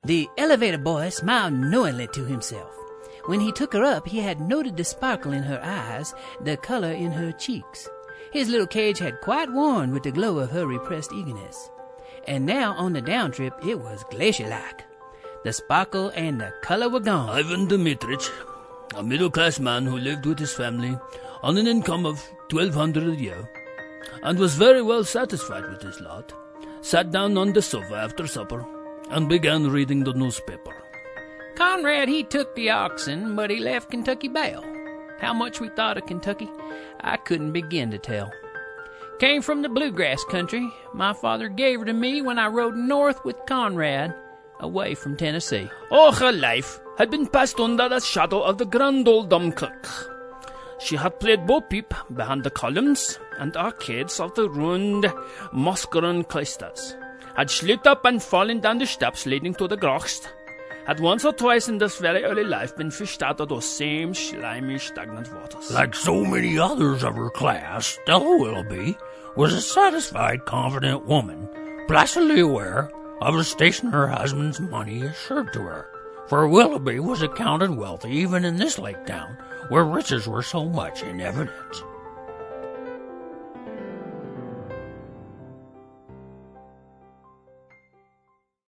The elevator boy smiled knowingly to himself. When he took her up, he had noted the sparkle in her eyes, the color in her cheeks. His little cage had quite worn with the glow of her repressed eagerness. And now, on the down trip, it was glacier-like. The sparkle and the color were gone. Ivan Dmitrich, a middle-class man who lived with his family on an income of $1,200 a year, and was very well satisfied with his lot, sat down on the sofa after supper and began reading the newspaper. Conrad, he took the oxen, but he left Kentucky bail. How much we thought of Kentucky, I couldn't begin to tell. Came from the bluegrass country. My father gave her to me when I rode north with Conrad, away from Tennessee. All her life had been passed under the shadow of the grand old Dunkirk. She had played Bo Peep behind the columns and arcades of the ruined Moskeren cloisters, had slipped up and fallen down the steps leading to the Grochst, had once or twice in this very early life been fished out of those same slimy, stagnant waters. Like so many others of her class, Stella Willoughby was a satisfied, confident woman, placidly aware of the station her husband's money assured to her. For Willoughby was accounted wealthy even in this lake town, where riches were so much in evidence.